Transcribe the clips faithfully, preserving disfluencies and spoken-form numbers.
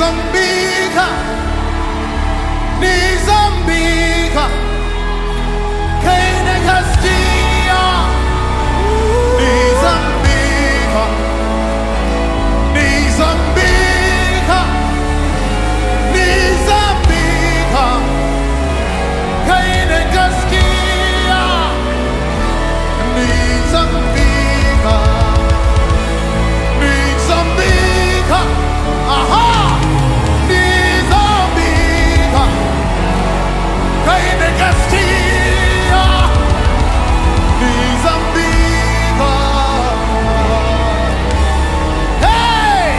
Nizambika, Nizambika, Kaine Castia, Nizambika, Nizambika, Nizambika, Kaine Castia, Nizambika, Nizambika, aha, Nizambika, Kaine Castia, Nizambika. Hey!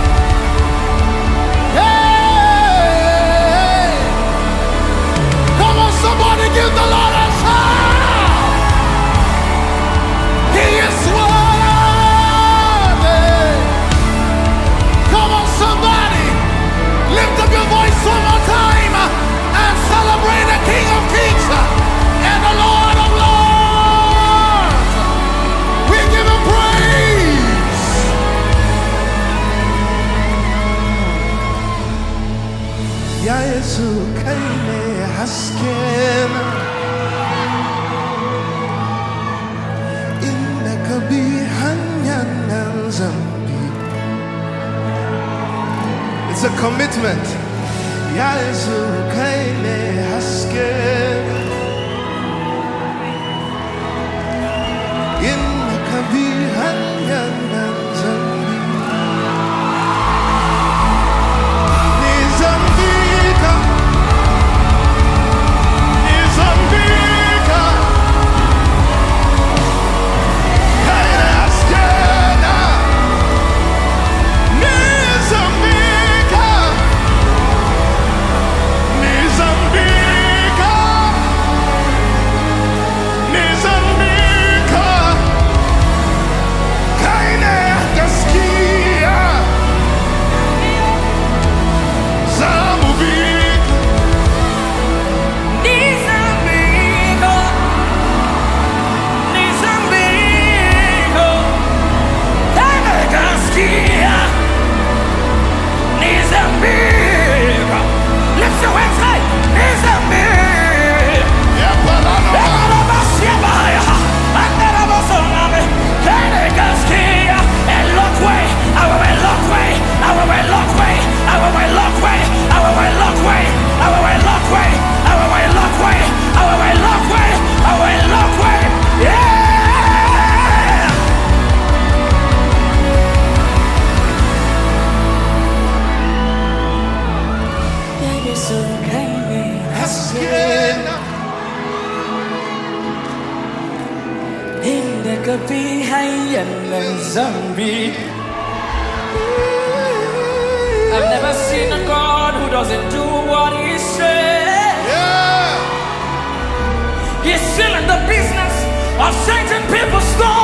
Hey! Come on, somebody give the Lord a shout! He is worthy! Come on, somebody! Lift up your voice one more time and celebrate the King of Kings and the Lord of Lords! We give him praise! Ya Yesu kaine haskena innaka bi hanyanan zambi. It's a commitment. Ya Yesu kaine haskena innaka bi hanyanan zambi. Nizambika, Nizambika, kaine haskena, Nizambika, Nizambika, Nizambika, kaine gaskia, Zamubika, Nizambiko, Nizambiko, kaine gaskia, Nizambiko. Lift your hands high, Nizambiko. Yaparano, Ekarabasiabaya, Andarabasoname, kaine gaskia. Elokwe, awewe lokwe, awewe lokwe, awewe lokwe, awewe lokwe, awewe lokwe, awewe lokwe, awewe lokwe, awewe lokwe. Yeah! Yesu kaine haskena, innaka bi hayyan zambi. I've never seen a God who doesn't do what he said. yeah. He's still in the business of changing people's stories.